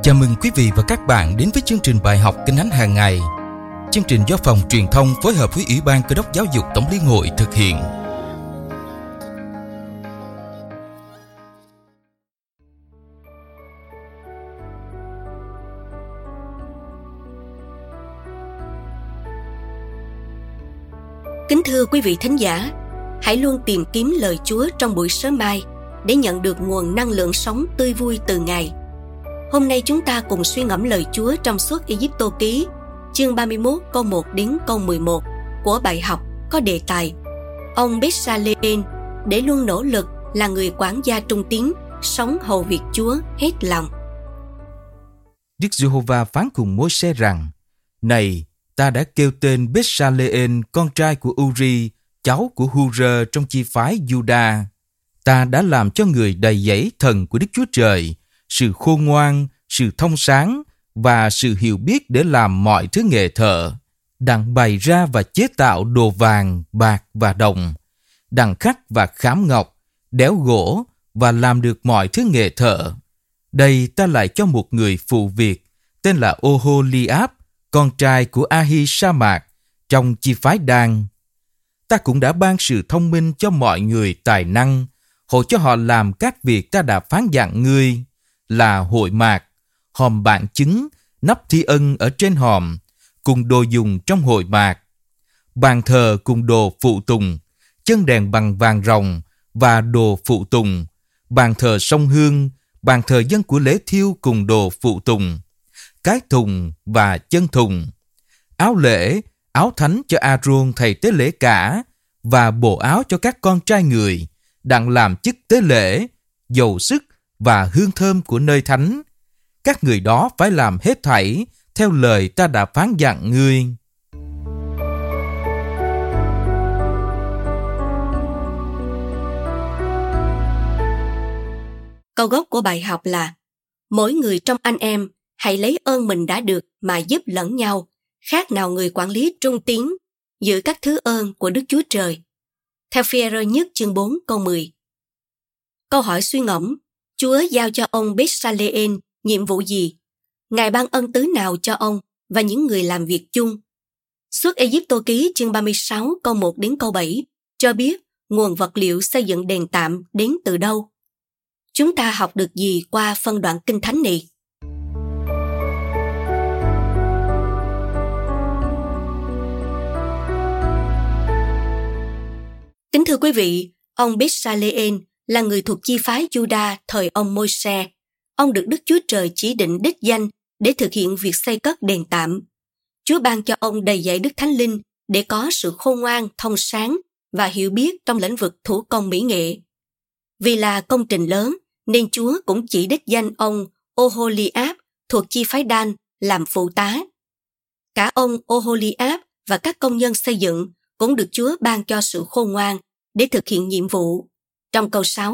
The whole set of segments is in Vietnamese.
Chào mừng quý vị và các bạn đến với chương trình bài học Kinh Thánh hàng ngày. Chương trình do Phòng Truyền thông phối hợp với Ủy ban Cơ đốc Giáo dục Tổng Liên hội thực hiện. Kính thưa quý vị thính giả, hãy luôn tìm kiếm lời Chúa trong buổi sớm mai để nhận được nguồn năng lượng sống tươi vui từ Ngài. Hôm nay chúng ta cùng suy ngẫm lời Chúa trong Xuất Ê-díp-tô ký, chương 31 câu 1 đến câu 11 của bài học có đề tài Ông Bét-sa-lê-ên để luôn nỗ lực là người quản gia trung tín, sống hầu việc Chúa hết lòng. Đức Giê-hô-va phán cùng Môi-se rằng: Này, ta đã kêu tên Bét-sa-lê-ên, con trai của U-ri, cháu của Hu-rơ trong chi phái Giu-đa. Ta đã làm cho người đầy dẫy thần của Đức Chúa Trời, sự khôn ngoan, sự thông sáng và sự hiểu biết để làm mọi thứ nghề thợ, đặng bày ra và chế tạo đồ vàng, bạc và đồng, đặng khắc và khám ngọc, đẽo gỗ và làm được mọi thứ nghề thợ. Đây ta lại cho một người phụ việc tên là Ô-hô-li-áp, con trai của A-hi-sa-mạc trong chi phái Đan. Ta cũng đã ban sự thông minh cho mọi người tài năng, hộ cho họ làm các việc ta đã phán dặn ngươi, là hội mạc, hòm bạn chứng, nắp thi ân ở trên hòm, cùng đồ dùng trong hội mạc, bàn thờ cùng đồ phụ tùng, chân đèn bằng vàng ròng và đồ phụ tùng, bàn thờ sông hương, bàn thờ dân của lễ thiêu cùng đồ phụ tùng, cái thùng và chân thùng, áo lễ, áo thánh cho A-rôn thầy tế lễ cả, và bộ áo cho các con trai người, đặng làm chức tế lễ, dầu sức và hương thơm của nơi thánh. Các người đó phải làm hết thảy theo lời ta đã phán dặn ngươi. Câu gốc của bài học là: mỗi người trong anh em hãy lấy ơn mình đã được mà giúp lẫn nhau, khác nào người quản lý trung tín giữ các thứ ơn của Đức Chúa Trời. Theo Phi-e-rơ nhất chương 4 câu 10. Câu hỏi suy ngẫm: Chúa giao cho ông Bét-sa-lê-ên nhiệm vụ gì? Ngài ban ân tứ nào cho ông và những người làm việc chung? Xuất Ê-díp-tô ký chương 36 câu 1 đến câu 7 cho biết nguồn vật liệu xây dựng đền tạm đến từ đâu. Chúng ta học được gì qua phân đoạn kinh thánh này? Kính thưa quý vị, ông Bét-sa-lê-ên là người thuộc chi phái Giu-đa thời ông Môi-se. Ông được Đức Chúa Trời chỉ định đích danh để thực hiện việc xây cất đền tạm. Chúa ban cho ông đầy dẫy Đức Thánh Linh để có sự khôn ngoan, thông sáng và hiểu biết trong lĩnh vực thủ công mỹ nghệ. Vì là công trình lớn, nên Chúa cũng chỉ đích danh ông Ô-hô-li-áp thuộc chi phái Đan làm phụ tá. Cả ông Ô-hô-li-áp và các công nhân xây dựng cũng được Chúa ban cho sự khôn ngoan để thực hiện nhiệm vụ. Trong câu 6,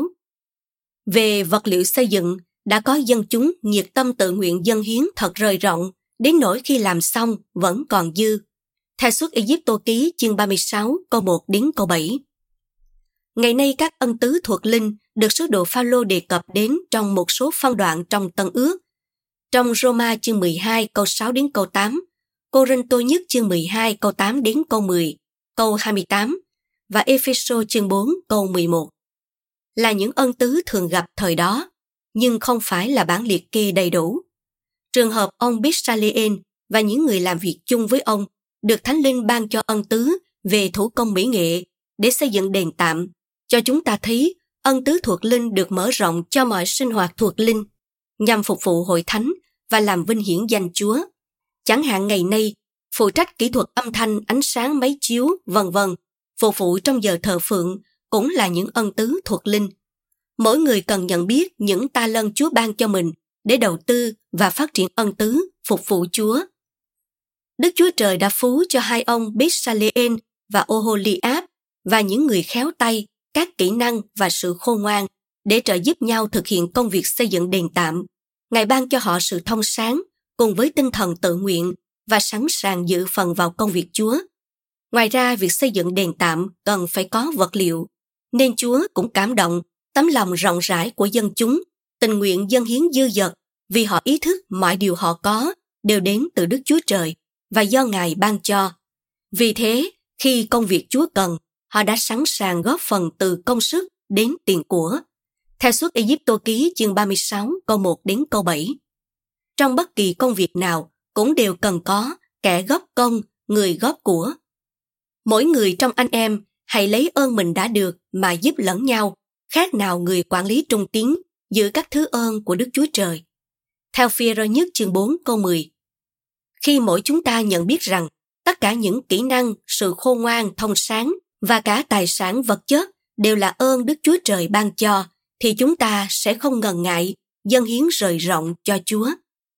về vật liệu xây dựng, đã có dân chúng nhiệt tâm tự nguyện dâng hiến thật rời rộng, đến nỗi khi làm xong vẫn còn dư. Theo Xuất Ê-díp-tô ký chương 36 câu 1 đến câu 7. Ngày nay các ân tứ thuộc linh được sứ đồ Phao-lô đề cập đến trong một số phân đoạn trong Tân Ước. Trong Rô-ma chương 12 câu 6 đến câu 8, Cô-rinh-tô nhất chương 12 câu 8 đến câu 10, câu 28 và Ê-phê-sô chương 4 câu 11. Là những ân tứ thường gặp thời đó, nhưng không phải là bản liệt kê đầy đủ. Trường hợp ông Bét-sa-lê-ên và những người làm việc chung với ông được Thánh Linh ban cho ân tứ về thủ công mỹ nghệ để xây dựng đền tạm, cho chúng ta thấy ân tứ thuộc linh được mở rộng cho mọi sinh hoạt thuộc linh, nhằm phục vụ hội thánh và làm vinh hiển danh Chúa. Chẳng hạn ngày nay, phụ trách kỹ thuật âm thanh, ánh sáng, máy chiếu, v.v. phục vụ trong giờ thờ phượng cũng là những ân tứ thuộc linh. Mỗi người cần nhận biết những ta lân Chúa ban cho mình để đầu tư và phát triển ân tứ, phục vụ Chúa. Đức Chúa Trời đã phú cho hai ông Bét-sa-lê-ên và Ô-hô-li-áp và những người khéo tay các kỹ năng và sự khôn ngoan để trợ giúp nhau thực hiện công việc xây dựng đền tạm. Ngài ban cho họ sự thông sáng cùng với tinh thần tự nguyện và sẵn sàng dự phần vào công việc Chúa. Ngoài ra, việc xây dựng đền tạm cần phải có vật liệu, nên Chúa cũng cảm động tấm lòng rộng rãi của dân chúng, tình nguyện dâng hiến dư dật vì họ ý thức mọi điều họ có đều đến từ Đức Chúa Trời và do Ngài ban cho. Vì thế, khi công việc Chúa cần, họ đã sẵn sàng góp phần từ công sức đến tiền của. Theo Xuất Ê-díp-tô ký chương 36 câu 1 đến câu 7. Trong bất kỳ công việc nào cũng đều cần có kẻ góp công, người góp của. Mỗi người trong anh em hãy lấy ơn mình đã được mà giúp lẫn nhau, khác nào người quản lý trung tín giữ các thứ ơn của Đức Chúa Trời. Theo Phi-e-rơ nhất chương 4 câu 10. Khi mỗi chúng ta nhận biết rằng tất cả những kỹ năng, sự khôn ngoan, thông sáng và cả tài sản vật chất đều là ơn Đức Chúa Trời ban cho, thì chúng ta sẽ không ngần ngại dâng hiến rời rộng cho Chúa.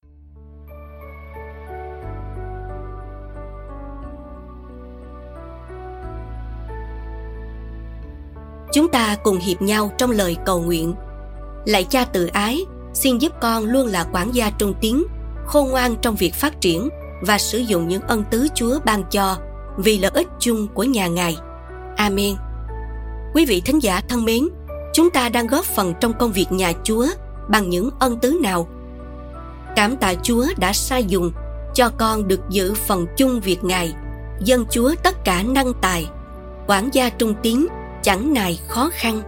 Chúng ta cùng hiệp nhau trong lời cầu nguyện. Lạy Cha từ ái, xin giúp con luôn là quản gia trung tín, khôn ngoan trong việc phát triển và sử dụng những ân tứ Chúa ban cho vì lợi ích chung của nhà Ngài. Amen. Quý vị thính giả thân mến, chúng ta đang góp phần trong công việc nhà Chúa bằng những ân tứ nào? Cảm tạ Chúa đã sai dùng cho con được giữ phần chung việc Ngài, dâng Chúa tất cả năng tài, quản gia trung tín chẳng nài khó khăn.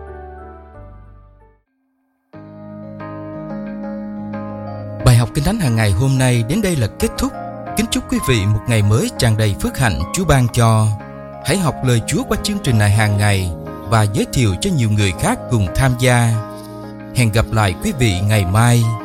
Bài học Kinh Thánh hàng ngày hôm nay đến đây là kết thúc. Kính chúc quý vị một ngày mới tràn đầy phước hạnh Chúa ban cho. Hãy học lời Chúa qua chương trình này hàng ngày và giới thiệu cho nhiều người khác cùng tham gia. Hẹn gặp lại quý vị ngày mai.